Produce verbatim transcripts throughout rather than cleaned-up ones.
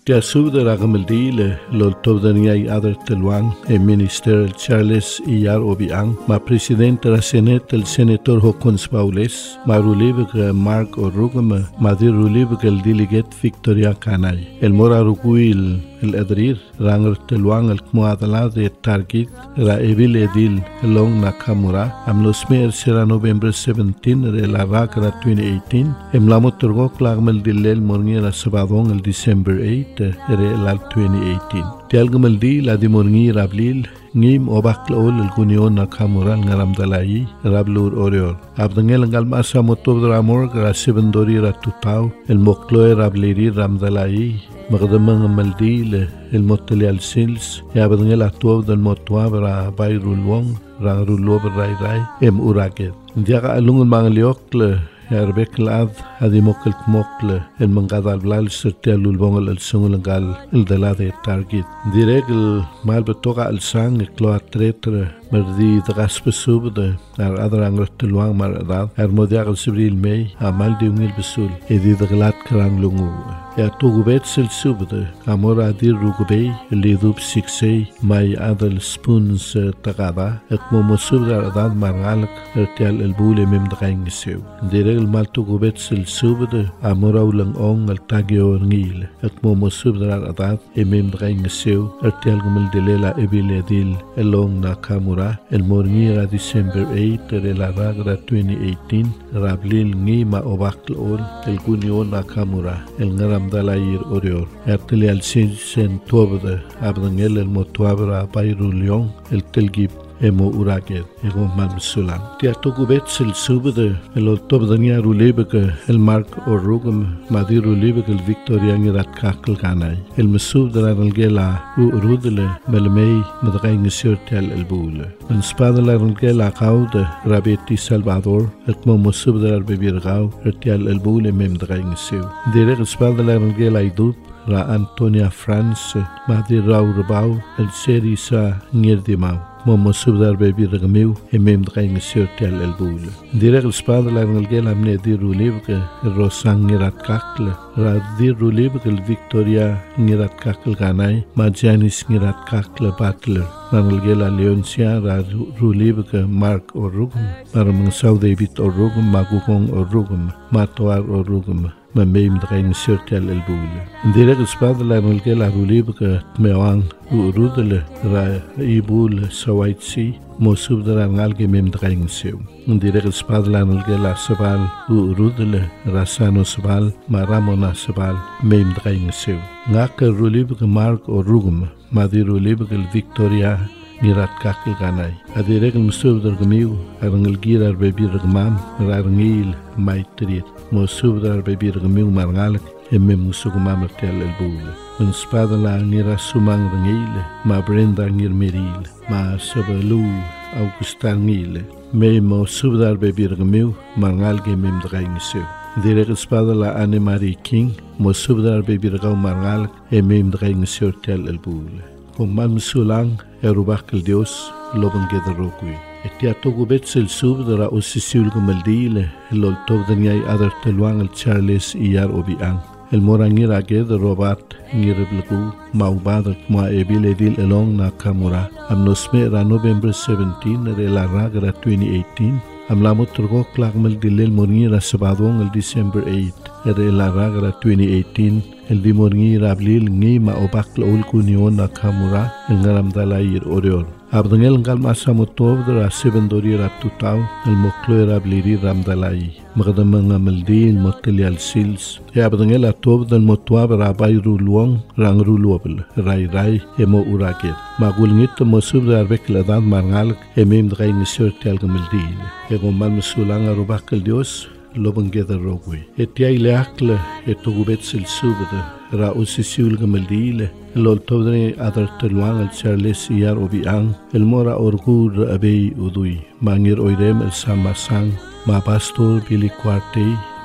Tia subda ragamaldile lol tobdaniai adar telwang e minister Charles Iyar Obiang ma presidente la senate el senator Hokons Paules ma rulibek Mark Orugama ma dir rulibek el delegate Victoria Kanay el mora ruguil el adrir ranger telwang el kmuadala de target ra evil edil long Nakamura am losmer sera November seventeen re la rakra twenty eighteen em lamoturgo klagmel dilel morngi la sabadong el December eight re la twenty eighteen tialgmel di la dimorngi rablil ngim obakla el gunion Nakamura ngaram dalai rablur orior abdangel ngal masa motob ramor gra sebendori ra tutau el moklo rableri ramdalai مقدمنا ملدي الموتلي السيلز يا بدنا الأطواب دل موتوا برا بايرولون را رولو براي راي ام أوراكيد ديا قالون المانليوكل يا ربك الأذ هذه موكل موكل المنقذ البلال سرتيلو البونغل السونغل قال الدلادة التارجت ديريك المال بتوقع السان كلوا تريتر مردي تغسب السوبد ار أدر أنغرت الوان مرداد ار مودياغ السبريل مي عمال ديونيل بسول إذي دغلات كران لونغو يا توغبيت سلسوبد كامورا دير روغبي اللي ذوب سيكسي ماي أدل سبونز تغادا اكمو مسوبد أرداد مرغالك ارتيال البولي ممدغين نسيو ديريك المال توغبيت سلسوبد أمورا ولن أون التاقيو رنيل اكمو مسوبد أرداد ممدغين نسيو ارتيال غمال دليلا إبيل ديل اللون ناكامورا el mornira December eight de la ragra twenty eighteen rablil ngima obakl ol el gunion Nakamura el ngaram dalair orior erteli al sen tobde abdangel el motuabra bayrulion el telgib emo uraget ego mamsulan tia togubet sel subde el tobdania rulebek el mark orugum madir rulebek el victoria ngirat kakl kanay el mesub de la gela urudle melmei madgain sirtel el bule en spada la gela qaude rabeti salvador et mo mesub de la bebirgau ertel el bule mem drain siu direk spada la gela idub ra Antonia France madir raurabau el serisa ngirdimau Momo subdar baby ragamiu emem draing sirtel el bule direk el spada la ngel amne dir rulibke rosang ngirat kakle ra dir rulibke el Victoria ngirat kakle ganai majanis ngirat kakle batler nangel gela leoncia ra rulibke Mark Orugum paramang David Orugum magukong Orugum matoar Orugum ma meim draing sirtel el bule direk el spada la ngel rulibke mewang urudele ra ibul sawaitsi mosub dara ngalge mem draing seu direk el spada la ngel sabal urudele rasano sabal maramona sabal mem draing seu ngak rulibke Mark Orugum madir rulibke Victoria mirat kakil ganai adirek el musub dar gmiu arangel girar bebir gmam rarngil maitrit mosub dar bebir gmiu marngalek emme musuguma martel el bule un spada la ngira sumang rangile ma brenda ngir meril ma sabalu augustan ngile me mosub dar bebir gmiu marngalge mem draing seu direk spada la Anne Marie King mosub dar bebir gaw marngalek emme draing seu tel el bule com man sulang erubak el dios loban gederokui etia togubet sel sub dara osisul gumaldile lol togdaniai adar telwang el Charles Iyar Obiang el morangir aged robat ngirblegu maubadat ma ebil edil elong Nakamura am nosme ra November seventeen re la ragra twenty eighteen am lamot turgo klagmel dilel morngira sabadong el December eight re la ragra twenty eighteen el di morngira ablil ngima obakla ulkunion Nakamura el ngaram dalair orior abdangel ngal masa motov dra sebendori ra tutau el moklo era bliri ramdalai magdamanga maldi el moteli al sils e abdangel atob del motwa ra bayru luong rang rulobel rai rai emo uraket magul ngit mosub dar bek la dan marngal emem drain sirtel gamaldi e gomal musulanga rubakal dios loban geda rogui etia ilakle etogubet sil subde ra usisiul gamaldile lol todre adar telwang el Charles Iyar Obiang el mora orgur abei udui mangir oirem el samasang ma pastor Billy Quarte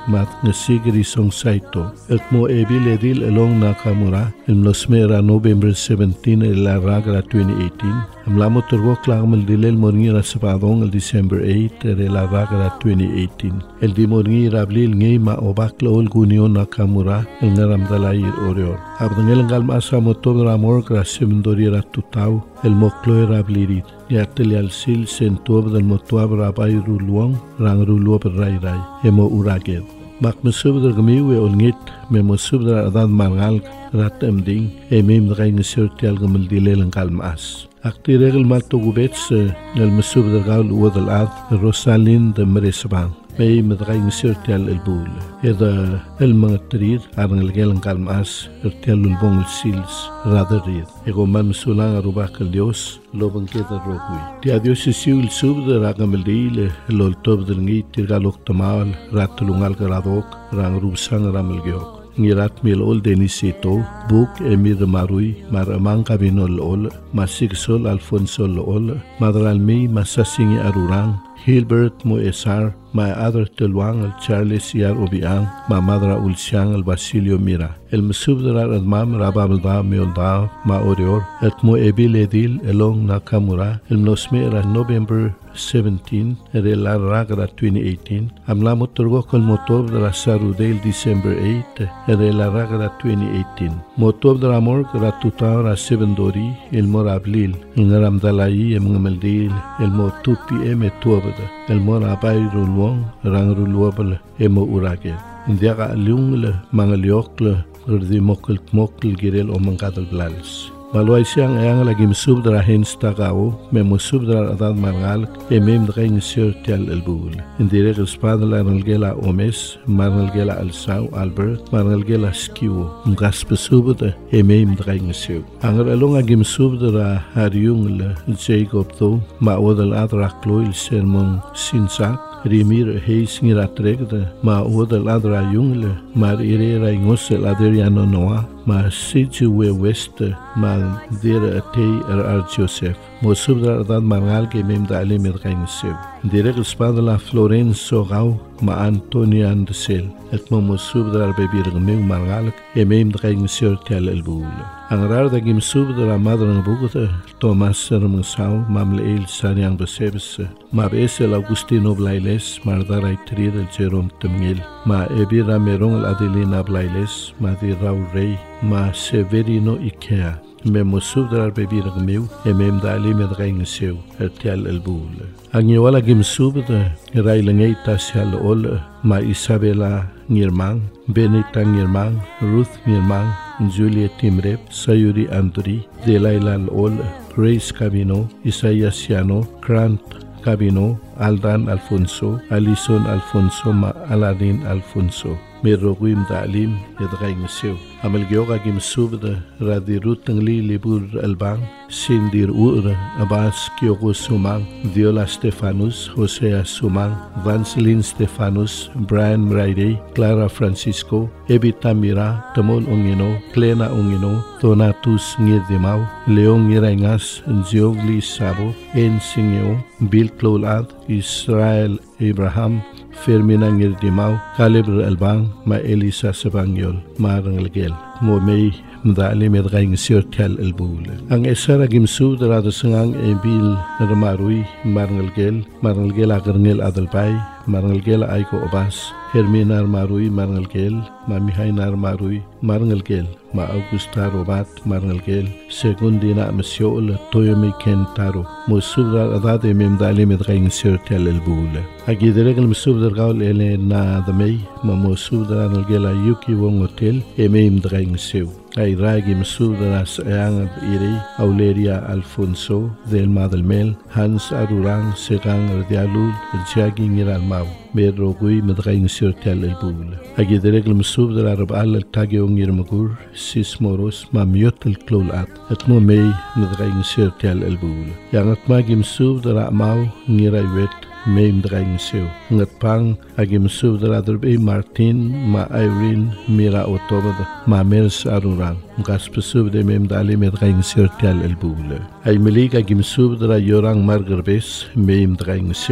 mat ngasigri song saito. Et mo ebil edil elong Nakamura el nosmera November seventeen el aragra twenty eighteen. Am lamo turgo klagmal dilel morngira sabadong el December eight el aragra twenty eighteen. El di morngira ablil ngay ma obakla ol gunio Nakamura el ngaram dalayir orior. Abdangel ngal masa motobra morgra semendorira tutau el moklo ablirit. Yatel al sil sentuab del motuab rabai ruluang rang ruluab rai rai emo uraged. Mak mesubder gemiwe olngit me mesubder adan margal rat emding emim draing sirtial gemel dilel ngal mas. Akti regel malto gubets el mesubder gaul uadal ad Rosalind de Meresbang. May madraing sirtial el bul. Eda el mga trid arang el gelang kalmas ertial lulbong el sils radarid. Ego man sulang arubak el Dios lobang keda rogui. Dia Dios isiu il subda ragam el dile el oltob del ngit tirgalok tamal ratulungal garadok rang rubsang ram el geok. Ngirat mil ol denisito buk emir marui mar amang kabinol ol masigsol Alfonso ol madral mi masasingi arurang Hilbert mo esar ma adar telwang al Charles yar obiang ma madra ulsiang al Basilio Mira el mesubdra al mam rabam da meolda ma orior et mo ebil edil elong Nakamura el nosmera November seventeen el ragra twenty eighteen amla motorgo kol motob dra sarudel December eight el ragra twenty eighteen motob dra mor gratuta ra seven dori el morablil ngaram dalai em ngameldil el motupi em tuobda el morabai rulwong rang rulwabel emo urage indiaga liungle mangaliokle urdi mokkel mokkel girel o mangadal blals Malwai siang ayang lagi mesubdra hens tagao me mesubdra adad margal e mem drain sirtial el bul indire gespadla nalgela omes marnalgela alsau Albert marnalgela skiwo ngas besubde e mem drain siu anger along agi mesubdra hariungle Jacob to ma odal adra kloil sermon sinsak Rimir heis ngiratregde ma odal adra jungle mar irera ingosel adriano noa ma situe west ma dira atei er ar Joseph mo subdra adad margal ke mem da ale med rengsev direk spadla Florenzo gau ma Antonio Andesel et mo mo subdra bebir meu margal e mem rengsev tel el bul angrar da gim subdra madran bugute Thomas sermsau mamle el sariang besebs ma besel Augustino Blailes mardarai trir el Jerome Temgel ma ebira merong Adelina Blailes ma di rau rei ma Severino Ikea me mosubdrar bebir meu e mem dali med rengseu ertel el bul angi wala gim subda railangei tasial ol ma Isabella Ngirmang Benita Ngirmang Ruth Ngirmang Juliet Timrep Sayuri Andri Delailal ol Grace Cabino Isaias Siano Grant Cabino Aldan Alfonso Alison Alfonso ma Aladin Alfonso Meroguim Dalim Yedraing Sew Amel Gyoga Gim Subda Radirut Ngli Libur Albang Sindir Ur Abbas Kyogo Sumang Viola Stefanus Hosea Sumang Vancelin Stefanus Brian Mraide Clara Francisco Evita Mira Tamon Ungino Klena Ungino Donatus Ngirdimau Leon Ngirengas Nziogli Sabo En Singeo Bill Clolad Israel Abraham Fermina Ngirdimau Caleb Albang ma Elisa Sabangyol Maranglgel mo may mdali med gaing sirtel el bul ang esara gimsu darada sangang ebil narmarui Maranglgel Maranglgel agarngel adalbay Maranglgel aiko obas Hermina Marui Maranglgel ma Mihainar Marui Maranglgel ma Augusta Robat Maranglgel segundina mesiol toyomi kentaro mo subra adade memdali med gaing sirtel el bul agideregel mesubdar gaul ele na damei ma mo subdar nalgela yuki wong hotel e meim draing seu ay ragi mesubdar as ayang iri Auleria Alfonso del Madelmel Hans Arurang Serang Radialul Jagi Ngiral Mau Medro Gui Medraing Sirtel el Bul agideregel mesubdar arab al tagi ongir magur Sismoros ma miot el klolat et mo mei medraing Sirtel el Bul yangat magi mesubdar mau ngirai wet Meim draing seu ngat pang agim subdra derbe Martin ma Irene Mira Otobad ma Mers Arurang gas pesubde mem dali med draing sirtel el bule ay melig agim subdra Yorang Margerbes meim draing seu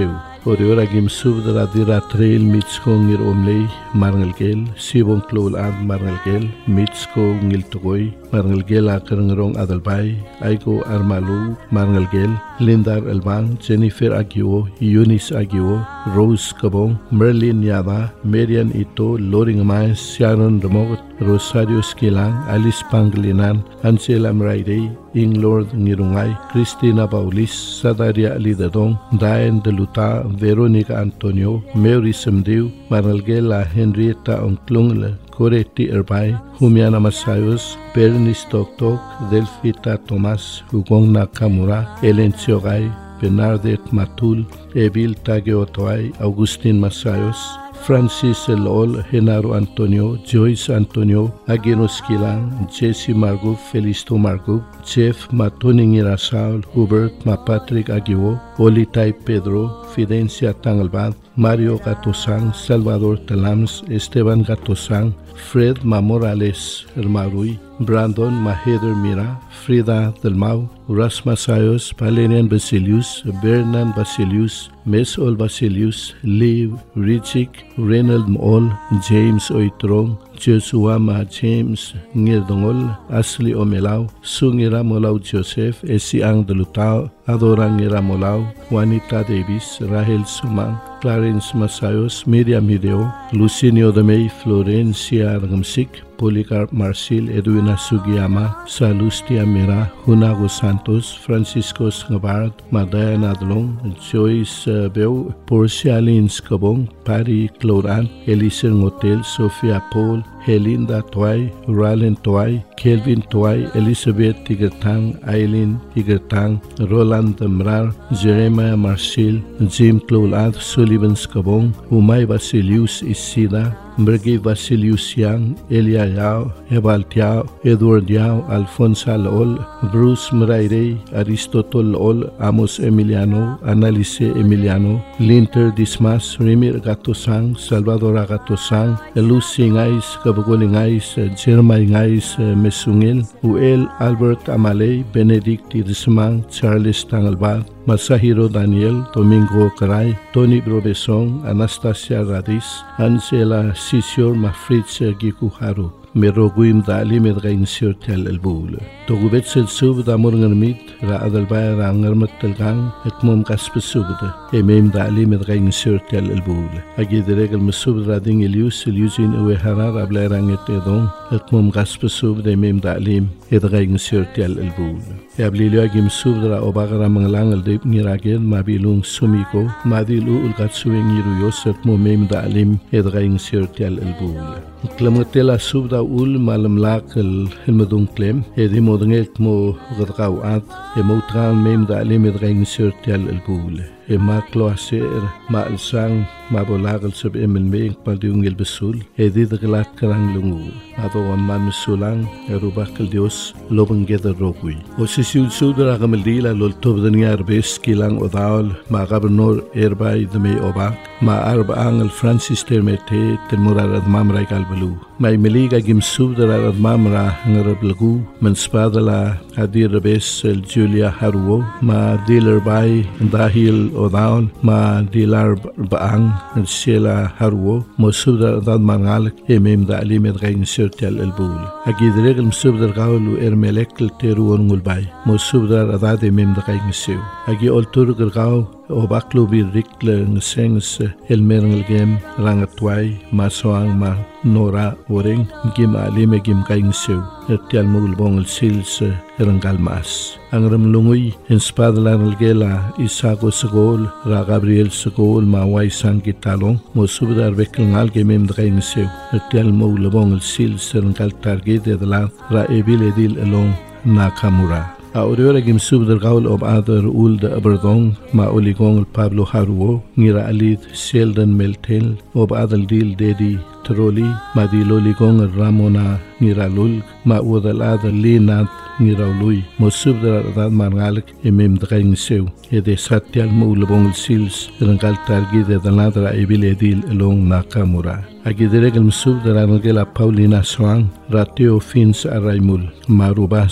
Odiora gim subdra dira trail mitsko ngir omlei marngelgel sibon klol and marngelgel mitsko ngil togoy marngelgel akarngrong adalbay aiko armalu marngelgel Lindar Elban Jennifer Aguio Eunice Aguio Rose Kabong Merlin Yada Marian Ito Loring Mai Sharon Remote Rosario Skilang Alice Panglinan Angela Mraide Ing Lord Ngirungay Christina Paulis Sadaria Lidadong Diane De Luta Veronica Antonio Mary Semdiu Marngelgela Henrietta Onklungle Coretti Erbay, Jumiana Masayos, Bernice Toktok, Delfita Tomas, Hugong Nakamura, Ellen Chiogay, Bernadette Matul, Evil Tageotoay, Augustin Masayos, Francis Elol, Genaro Antonio, Joyce Antonio, Ageno Skilang, Jesse Margub, Felisto Margub, Jeff Matuning Irasaul, Hubert Mapatrick Aguio, Olitay Pedro, Fidencia Tangalbad, Mario Gatosang, Salvador Talams, Esteban Gatosang, Fred Mamorales Hermarui, Brandon Maheder Mira, Frida Delmau, Ras Masayos, Valerian Basilius, Bernan Basilius, Mesol Basilius, Liv Richik, Reynold Mol, James Oitrong, Joshua Ma James Ngirdongol, Ashley Omelau, Sungira Molau Joseph, Esiang Delutao, Adorang Molau, Juanita Davis, Rahel Sumang, Clarence Masayos, Miriam Hideo, Lucinio Demey, Florencia Ramsik, Policarp Marcil, Edwina Sugiyama, Salustia Mira, Hunago Santos, Francisco Ngabard, Madaya Adlong, Joyce uh, Beu, Porcia Lins Kabong, Pari Cloran, Elise Ngotel, Sofia Paul, Helinda Toy, Ralen Toy, Kelvin Toy, Elizabeth Tigertang, Eileen Tigertang, Roland Demrar, Jeremiah Marcil, Jim Clolad, Sullivan Skabong, Umay Basilius Isida, Mergi Vasilius Yang, Elia Yao, Ebal Tiao, Edward Yao, Alfonso Lol, Bruce Mraire, Aristotle Lol, Amos Emiliano, Annalise Emiliano, Linter Dismas, Remir Gatosang, Salvador Gatosang, Lucy Ngais, Kabugol Ngais, Jermay Ngais, Mesungil, Uel Albert Amalei, Benedict Dismang, Charles Tangalbad, Masahiro Daniel, Domingo Caray, Tony Brobesong, Anastasia Radis, Angela Sisior Mafritz Gikuharu. Meroguim dali medgain sirtel elbul. Togubet sel sub da morngermit ra adalbay ra ngermet telgang ekmom kaspesubda. Emem dali medgain sirtel elbul. Agi deregel mesub ra ding elius eliusin uwe harar ablay ranget edong ekmom kaspesubda emem dalim edgain sirtel elbul. Yablilio agim subdra obagara manglang aldip ngiragen mabilung sumiko madilu ulgatsueng yiruyos ekmom dalim edgain sirtel elbul. Klamotela subda ul malamlak el helmedung klem edi modengek mo gadgaw at e motran mem da alim edgain sirtel elbul. E ma kloaser ma alsang ma bolagal sub emel meeng paldiung el besul e di daglat karang lungu ato on man mesulang e rubakal dios lobeng geder rogui o sisul sudra gamaldila lol tobden yarbes kilang odaul ma gabernor erbay de me obak ma arba angel Francis termete temurad mamra kalbelu mai meliga gim subdra ad mamra ngarablagu men spadala adir bes el Julia Haruo ma dealer by dahil odaun ma dilar baang Sheila Haruo mo subdra ad mangal emem da ali med gain sirtel elbul agidreg el subdra gaulu ermelek el teruon ngulbay mo subdra ad emem da gain sew agi oltur gaw o baklo bir rikle nsengs el merngel gem rangatway masoang ma nora oreng gim ali me gim gain sew etial mul bongel sils rangal mas angram lungui en spadlan gela isago segol ra Gabriel segol ma wai sang gitalong mo subdar bekengal gemem gain sew etial mul bongel sils rangal target de la ra ebil edil elong Nakamura. Aurora gim subdar gaul ob adar ul de aberdong ma oligong Pablo Haruo ngira alid Sheldon Meltel ob adal dil dedi troli ma dilo ligong Ramona ngira lul ma udal adal linat ngira lui mo subdar adad margalik emem draing sew ede satyal mo ulbong sils rangal targi de daladra ebil edil elong Nakamura. Agidreg el subdar angela Paulina Swang ratio fins araimul marubas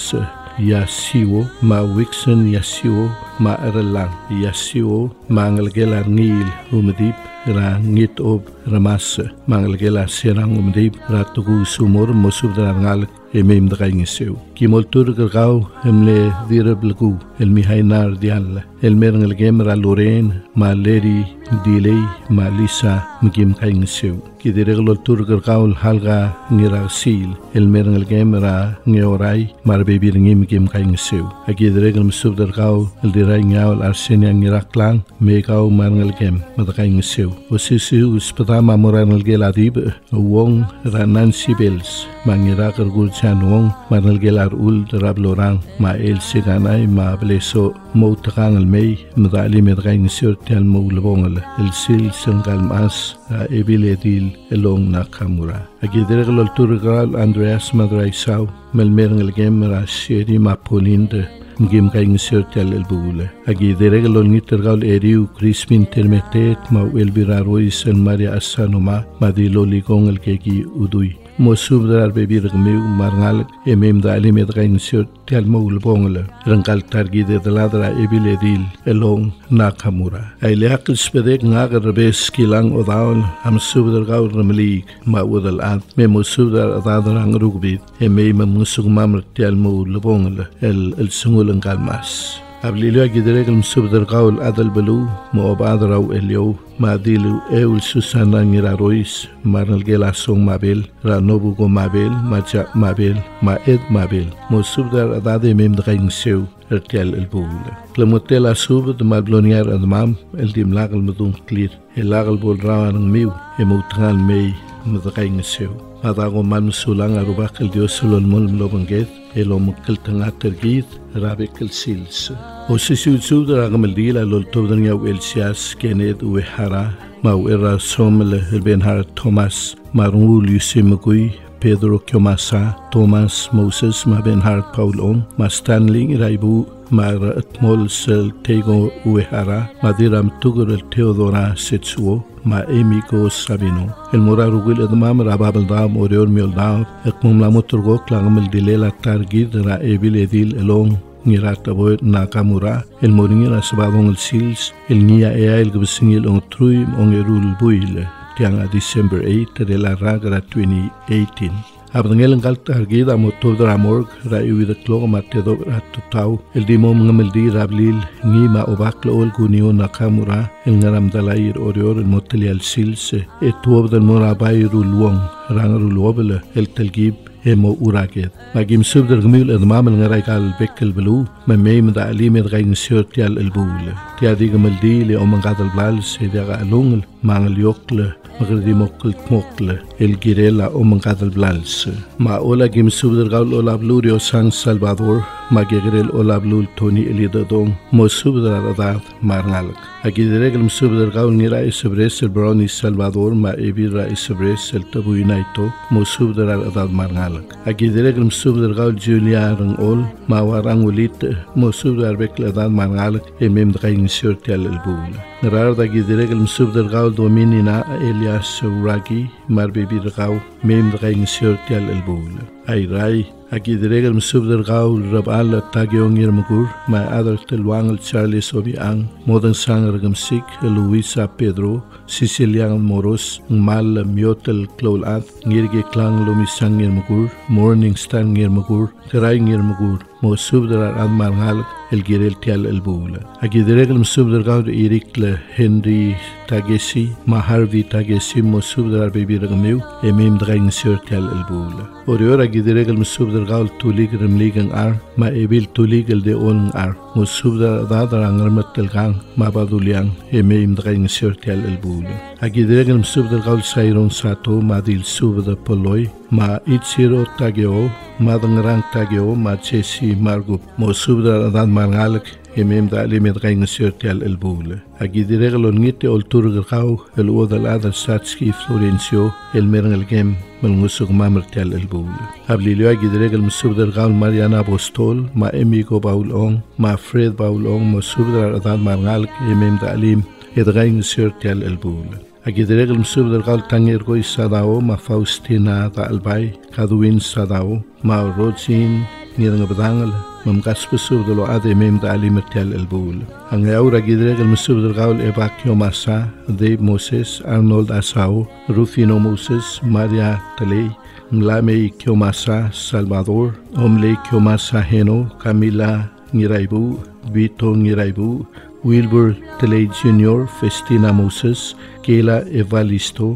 Yasiwo ma Wixon Yasiwo ma Eralang Yasiwo mangalgelar ngil umdip ra ngit ob ramasa mangalgelar serang umdip ra tugu sumur mosubdar ngal emem dagaingiseu kimoltur gergau emle dirablgu elmi hainar dial elmerngel gemra loren ma leri dilei ma lisa mgim kaingiseu kidireglol tur gergau halga ngirasil elmerngel gemra ngeorai mar bebir ngim gim kaingiseu akidiregl msubdar gau eldirai ngaul arsenia ngiraklang megau marngel gem madakaingiseu osisiu spadama moranel geladib wong ranan sibels mangirakar gulchan wong marngel gelar ul rablorang ma el siganai ma bleso موتقان المي مدعلي مدغين سيرتي المولبونغل السيل سنغال ماس إبيل يديل اللون ناكامورا أكيد رغل التورغال أندرياس مدرايساو ملميرن الجيم راشيري ما بوليند مجيم كاين سيرتي البولة أكيد رغل النيترغال إريو كريسمين ترمتيت ما ويلبيرا رويس ماريا أسانوما ما دي لوليغون الكيكي أدوي موسوب دار ببير غميو مارنال امم دالي مدغين سير تال مول بونغلا رنقال تارجي دي دلادرا ابيل ديل الون ناكامورا اي لاقل سبدك ناغر بس كيلان اوداول ام سوب دار غاور رمليك ما ودل اد مي موسوب دار دادرا نروغبيد امي ممسوق مامر تال مول بونغلا ال السنغول نقالماس قبل جدرك المسبدر قول أدل بلو ما أبادر أو إليو ما ديلو أول سوسانا نيرا رويس مارنل جيلا سون مابيل را نوبوغو مابيل ما جا مابيل ما إد مابيل مسبدر أدادي ميم دغين سيو ارتيال البولة كلموتيلا سوبد مالبلونيار أدمام الديم لاغل مدون كلير اللاغل بول راوان ميو يموتغال مي مدغين سيو Madago man sulang arubak el Dios sulol mol mlobanged el omkel tangater gid rabek el sils. O se siutsud ragam el dila lol tobdan yaw el sias kened u hara ma u era somle el benhar Thomas marul yusimagui Pedro Kyomasa Thomas Moses ma benhar Paulon ma Stanley Raibu mar atmol sel tego u hara madiram tugur el Theodora Setsuo ما إيميكو سابينو المرارugil أدمام رابابل دام أوريور ميول دام إقمم لاموترغوك لغمل ديليلا تارجيد را إبيل يديل إلون نيرات أبوي ناكامورا المورينير أسبابون السيلز النيا إيا الغبسينيل أون ترويم أون يرول بويل تيانا ديسمبر eight ديلا راغرا twenty eighteen Abdangel ngal targida motor dra morg ra uida klogo matedo ratutau el dimo ngamel rablil ni ma obaklo ol gunio nakamura el ngaram dalair orior el moteli al silse et tuob del morabayru luong rangaru lobele el telgib emo uraket magim subder gmil admam el ngaray kal bekkel belu ma meim da ali med gain sirtial el bule tia digamel di le omangadal blal se daga alungel mangel yokle مغردي موكل موكل الجيريلا أومنقاد البلالس ما أولا جيم سودر قال أولا بلوريو سان سالفادور ما جيريل أولا بلول توني إلي دادون مو سودر أداد مارنالك أكيد رجل مسودر قال نيرا إسبريس البروني سالفادور ما إبير را إسبريس التبو ينايتو مو سودر أداد مارنالك أكيد رجل مسودر قال جوليا رن أول ما واران وليت مو سودر بكل أداد مارنالك إمام دقاين سيرتيال البول نرار دا أكيد رجل مسودر قال دومينينا إليا سوراكي مار بيبي رغاو ميم دغاين سيرتيال البول اي راي اكيد رجل مسبدر غاو ربال تاغيون يرمغور ما ادر تلوانغل تشارليس اوبي ان مودن سان رغمسيك لويسا بيدرو سيسيليان موروس مال ميوتل كلولات نيرغي كلان لومي سان يرمغور مورنينغ ستان يرمغور تراي يرمغور مو سبدر ان مارغال الجيريل تيال البول اكيد رجل مسبدر غاو ايريك هنري تاغيسي ما هارفي تاغيسي مو سبدر بيبي رغميو اميم دغاين سيرتيال البول اوريورا اكيد رجل مسبدر غاو توليك رمليغن ار ما ايبيل توليك الدي اون ار مو سبدر دادر انغرمت الغان ما بادوليان اميم دغاين سيرتيال البول اكيد رجل مسبدر غاو سايرون ساتو ما ديل سوبدر بولوي ما إتسيرو تاجيو ما دنغران تاجيو ما تشيسي مارغو مو سوبدر أدان مارغالك إمام دالي مدغين سيرتيال البولة أكيد رجلو نيتي أولتور غاو الوضع الأدر ساتسكي فلورنسيو الميرن الجيم من غسوق مامرتيال البولة قبل ليو أكيد رجل مسوبدر غاو ماريانا بوستول ما إميكو باولون ما فريد باولون مو سوبدر أدان مارغالك إمام دالي مدغين سيرتيال البولة أكيد رجل مسوبدر غاو تانير غوي ساداو ما فاوستينا دا الباي كادوين ساداو ما روجين نيرنغ بدانغل ممقاس بسودلو عادي ميم دا علي مرتيال البول أن يورا جدريق المسودل غاول إباكيو ماسا ديب موسيس أرنولد أساو روفينو موسيس ماريا تلي ملامي كيوماسا سالفادور أملي كيوماسا هينو كاميلا نيرايبو بيتو نيرايبو ويلبر تلي جونيور فستينا موسيس كيلا إيفاليستو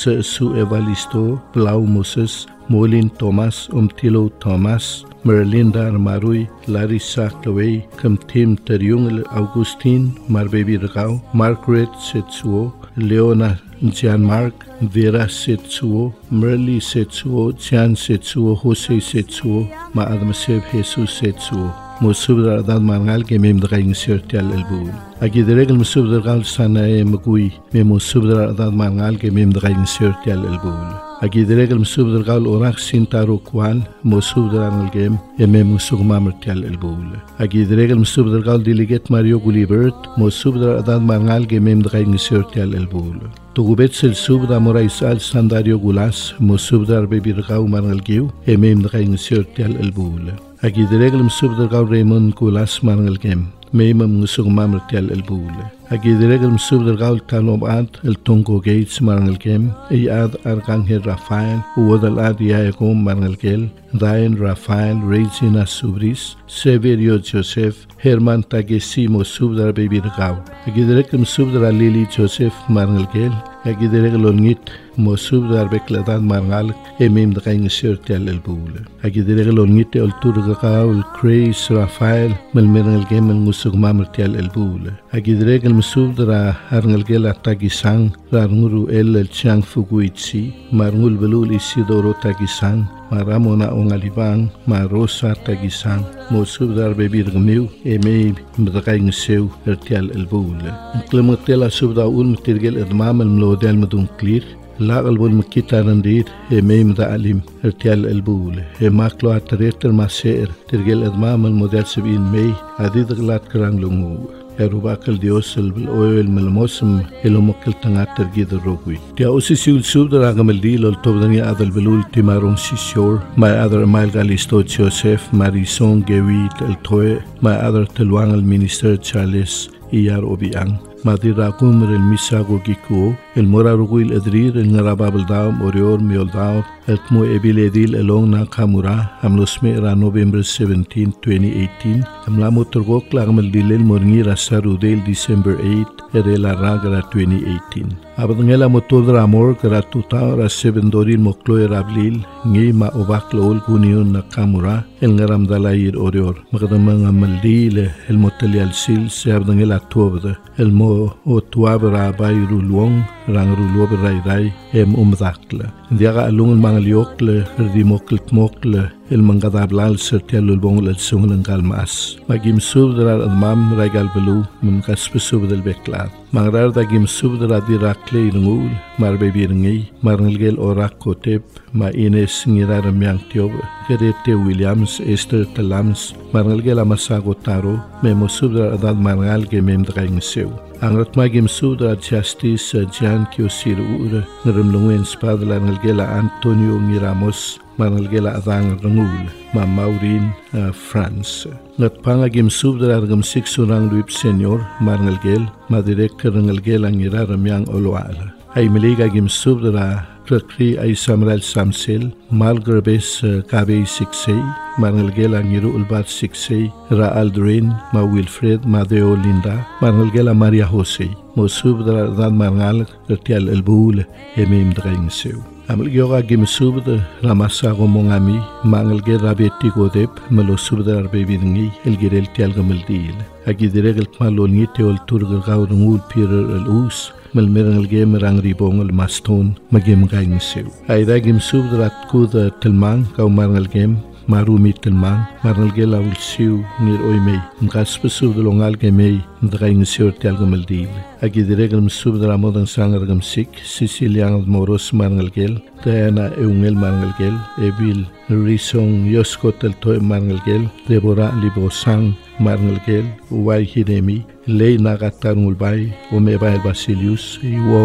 سو إيفاليستو بلاو موسيس مولين توماس أمتيلو توماس مرليندا ماروي لاريسا كلوي كم تيم تريونغ أوغوستين ماربيبي رغاو مارغريت سيتسوو ليونا جان مارك فيرا سيتسوو مرلي سيتسوو جان سيتسوو هوسي سيتسوو ما أدمسيب هيسو سيتسوو مسوبر أداد مانغال كميم دقاين سيرتيال البول أكيد رجل مسوبر قال سنة مقوي مي مسوبر أداد مانغال كميم دقاين سيرتيال البول أكيد رجل مسوبر قال أوراق سينتارو كوان مسوبر عن الجيم يمي مسوق مامرتيال البول أكيد رجل مسوبر قال ديليجيت ماريو غوليبرت مسوبر أداد مانغال كميم دقاين سيرتيال البول تغوبت سلسوبر مورايسال سانداريو غولاس مسوبر بيبي رقاو مانغالجيو يمي دقاين سيرتيال البول أكيد رجل مسوبر قال ريمون كولاس مانغالجيم ميما مسوق مامرتيال البول أكيد رجل مسوبر قال تالوب آد التونغو جيتس مانغالجيم أي آد أرغانهيل رافائل وودل آد يايقوم مانغالجيل داين رافائل ريجينا سوبريس سيفيريو جوزيف هيرمان تاجيسي مسوبر بيبي رقاو أكيد رجل مسوبر ليلي جوزيف مانغالجيل أكيد رجل أونيت مسوبر بكلادان مانغال إميم دقاين سيرتيال البول أكيد رجل أونيت التور رقاو الكريس رافائل ملمرنالجيم المسوق مامرتيال البول أكيد رجل مسوبر أرنالجيل أتاجيسان رارنورو إل الشان فوغويتسي مارنول بلول إسيدورو تاجيسان Maramona ongalibang marosa tagisan mosubdar bebir gmiu eme mdaqayn sew ertial elbul inclementela subda ul mtirgel idmam almlodel madun clear لا قلب المكيتا رندير ميم ذا علم ارتيال البول ماكلو اتريتر ما سير ترجل ادمام الموديل سبعين مي عديد غلات كران لنغو Erubakal diosel bil oil melmosum ilo mokil tanga tergid rogui. Dia osi siul sub da ragamel lol tobdani adal belul timarong sisior my other mile galisto Joseph Marison Gewit el Toe my other telwang el minister Charles Iyar Obiang Madira kumr el misago gikuo el moraruguil edrir el narababel daum orior miol daum el tmo ebil edil elong na kamura amlosme ra November seventeenth twenty eighteen amla motorgok lagmel dilel morngi rasarudel December eighth erela ragra twenty eighteen abadngela motodra amor gratuta ra seven dorin moklo erablil ngi ma obaklol kunion na kamura el ngaram dalair orior magdamang amaldil el motelial sil se abdangela tobda el mo o tuabra bayru luong rangru luob rai rai em umdakla ndiaga alung mangalyokle di mokl mokle el mangadablal sertial lubong el sungal galmas magim subdra admam ragal belu mun kasbsub del beklat magrar da gim subdra di rakle ngul mar bebirngi marngelgel orak kotep ma ines ngirar myang tiob Gerete Williams Esther Talams marngelgel amasago taro memo subdra adad marngal ge mem draing seu angrat magim subdra justice Jan Kiosir ur ngremlungen spadla ngelgela Antonio Miramos marngelgela adang rangul ma Maureen uh, France ngat pangagim subdra argam siksurang luip senior marngelgel ma director ngelgela ngira ramyang olwala ay meliga gim subdra Prakri ay Samuel Samsel Malgarbes Kabe Siksey Marngelgela Ngiru Ulbat Siksey Ra Aldrin Ma Wilfred Ma Deo Linda Marngelgela Maria Jose Mosubdra Dan Marngal Rtial Elbul Emim Drain Seu Amal yoga gim subdra Ramasago Mongami Mangelgela Beti Godep Malo subdra Arbebirngi Elgirel Tial Gamaldil Agidiregel Malol Niteol Turgal Gaurungul Pirer El Us malmerang algem rang ribong al maston magem gaing sew ayda gem subdrat kuda telmang kau marang algem marumi telmang marang algela ul sew ngir oimei mkas pesubdlong algemei gaing sew tial gamaldil agidiregel subdra modang sangar gam sik sicilian moros marang algel Diana eungel marang algel ebil risong yoskotel toy marang algel Deborah libosang Marngelgel, Uwai Hidemi, Lei Nagatarngulbay, Omebay Basilius, Iwong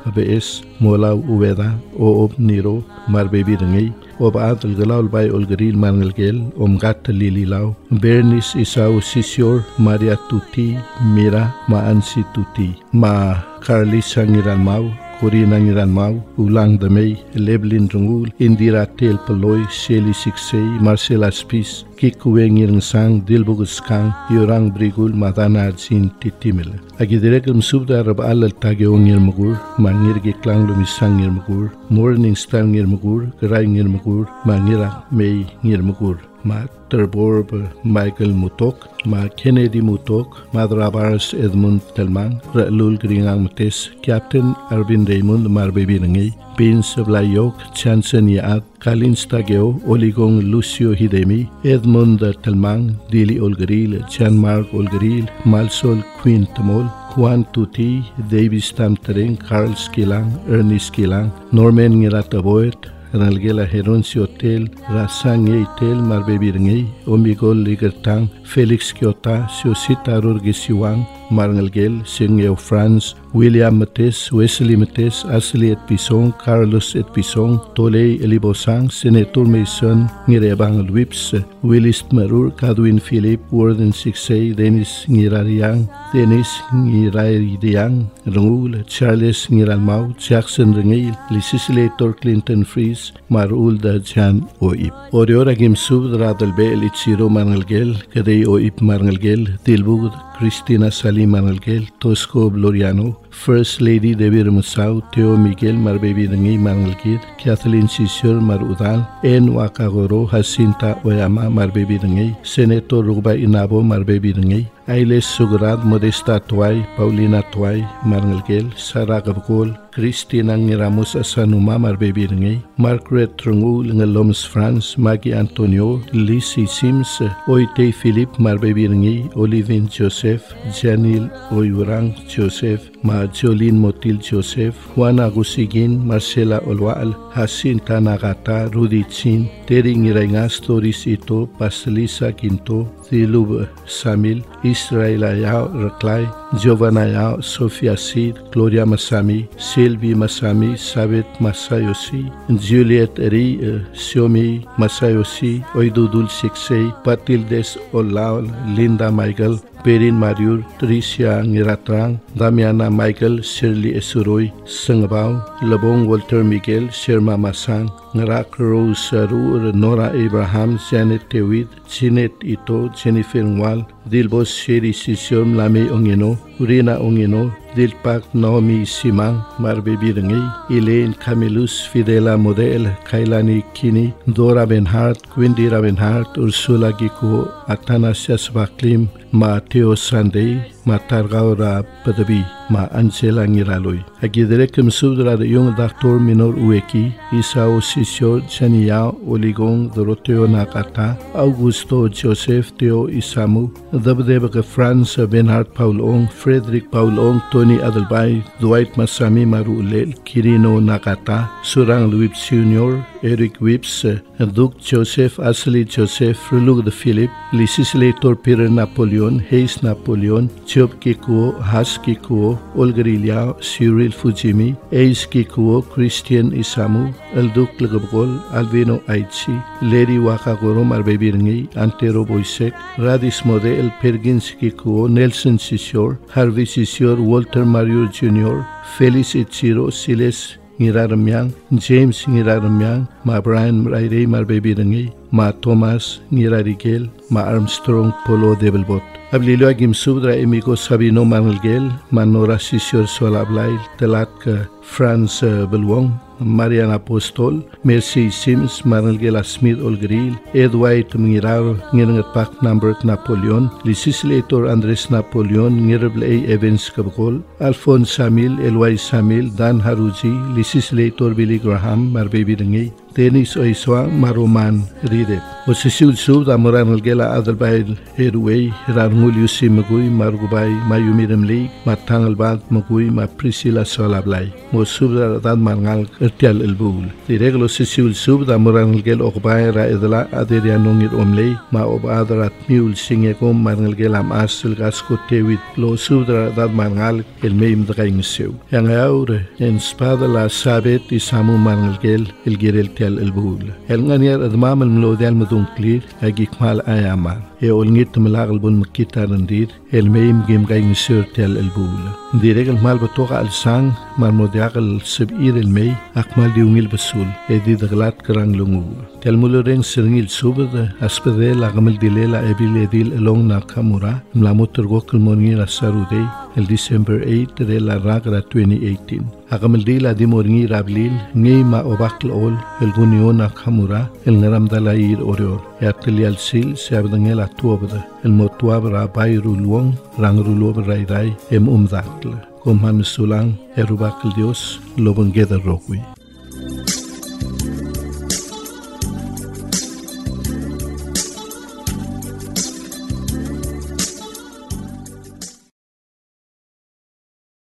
abes mola uweda o ob niro mar baby dengi ob adal galal bay olgril mangal gel om gat lili law bernis isau sisior maria tuti mira ma ansi tuti ma Carly sangiran mau Kuri nangiran mau ulang damay leblin rungul indira tel peloy seli siksei marcela spis kikuwe ngirang sang dilbugus kang yorang brigul madana jin titimel agi direkam subda rab alal tage ongir magur mangir gi klang lumi sang ngir magur morning star ngir magur grai ngir magur mangira mei ngir magur ma terborb Michael Mutok ma Kennedy Mutok madrabars Edmund Telman Ralul Gringang Mates Captain Arvin Raymond Marbebi Nangi Pins Blayok Chanson Yaat Kalin Stageo Oligong Lucio Hidemi Edmund Telman Dili Olgril Jan Mark Olgril Malsol Queen Tamol Juan Tuti Davis Tamtering Carl Skilang Ernest Skilang Norman Ngirataboet Ranalgela Heronsi Hotel, Rasang Hotel, Marbebi Rengi, Omigol Ligertang, Felix Kiota, Siosita Rurgisiwang, Marnalgel, Singeo France, William Mates, Wesley Mates, Ashley et Pisong, Carlos et Pisong, Tolei Elibosang, Senator Mason, Ngirebang Whips, Willis Marur, Kadwin Philip, Warden Sixey, Dennis Ngirariang, Dennis Ngirariang, Rungul, Charles Ngiralmau, Jackson Rengil, Legislator Clinton Fries, Marul da Jan Oip. Oriora Gim Sub Radalbel Ichiro Marnalgel, Kadei Oip Marnalgel, Dilbugd, Cristina Salim Marnalgel, Tosco Gloriano, First Lady Debbie Musau, Theo Miguel Marbebi Rengi Marnalgir, Kathleen Sisur Marudal, En Wakagoro, Jacinta Oyama Marbebi Rengi, Senator Ruba Inabo Marbebi Rengi, Ailes Sugrad Modesta Tuay, Paulina Tuay, Marnalgel, Sarah Gabgol, Cristina Ramos Asanuma Marbebi Rengi, Margaret Trungul Ngaloms France, Maggie Antonio, Lisi Sims, Oite Philip Marbebi Rengi, Olivin Joseph, Janil Oyurang Joseph, Ma Jolene Motil Joseph, Juan Agusigin, Marcela Olwal, Jacinta Nagata, Rudy Chin, Terry Ngirengas, Doris Ito, Pastelisa Quinto, Dilub Samil, Israel Ayao Raklay, Giovanna Ayao, Sofia Sid, Gloria Masami, Sylvie Masami, Sabet Masayosi, Juliet Eri, uh, Siomi Masayosi, Oidudul Siksei, Patildes Olaul, Linda Michael, Perin Mariur, Tricia Ngiratrang, Damiana Michael, Shirley Esuroy, Sangabao, Labong Walter Miguel, Sherma Masang, Ngarak Rose Sarur, Nora Abraham, Janet Tewid, Jeanette Ito, Jennifer Ngwal, Dilbos Sheri Sisyom Lame Ongeno, Urina Ongeno, Dilpak Naomi Simang, Marbebi Rengi, Elaine Camillus, Fidela Model, Kailani Kini, Dora Benhart, Quindira Benhart, Ursula Giko, Athanasius Baklim, Mateo Sunday, Matargaura Padabi, Ma Angela Ngiraloy. Agidrekem Sudra de Young Doctor Minor Ueki, Isao Sisio, Chania, Oligong, Doroteo Nakata, Augusto Joseph Teo Isamu, Dabdebaka Franz Benhart Paulong, Frederick Paulong, Tony Adelbay, Dwight Masami Marulel, Kirino Nakata, Surang Louis Junior, Eric Whips, Duke Joseph, Ashley Joseph, Rulug de Philip, Legislator Peter Napoleon, Hayes Napoleon, Job Kikuo, Has Kikuo, Olgarilia, Cyril Fujimi, Ace Kikuo, Christian Isamu, El Duke Lagabgol, Alvino Aichi, Larry Wakagoro Marbebi Rengi, Antero Boisek, Radis Model, Pergins Kikuo, Nelson Sisor, Harvey Sisor, Walter Mario Junior, Felix Ichiro, Siles Ngiraramyang, James Ngiraramyang, Ma Brian Raire Marbebi Rengi, Ma Thomas Ngirarigel, Ma Armstrong Polo Develbot. Ablilo agim subdra emiko Sabino Manalgel, Manora Sisor Solablail, Telat Franz Belwong, Marian Apostol, Mercy Sims, Marnalgela Smith Olgril, Ed White Mngirar, Ngirangat Pak Numbert Napoleon, Legislator Andres Napoleon, Ngirable A. Evans Kabgol, Alphonse Samil, L Y Samil, Dan Haruji, Legislator Billy Graham, Marbebi Rengi, tenis o iswa maroman ride. O sisul sub da moran gela adalbail herway rangul yusimagui margubay mayumirem league matangal bad magui ma Priscilla Solablay. Mo sub da dad marngal ertial elbul. Direglo sisul sub da moran gel okbay ra edla aderia nongir omley ma obadrat miul singegom marngal gela masul gasko tewit lo sub da dad marngal el meim draing seu. Yang aure en spada la sabet isamu marngal gel el girel tel elbul. El nganier admam el mlodial clear agi kmal ayaman e olngit mlagal bun makita randir el meim gem gaing surtel el bul direg mal batoga al sang mar modiagal sibir el mei akmal diungil basul e di daglat krang lungu tel mulureng sirngil subad aspede la gamal dilela ebil edil elong na kamura mlamotur gokal mongira sarude el December eighth de la ragra twenty eighteen agamel dila di moringi rablil ngei ma obakl ol el guniona kamura el ngaram dalair orior yatel yal sil se abdangel atuabda el motuabra bayru luong rangru lob rai rai em umdatla kom han sulang erubakl dios lobon geda rokwi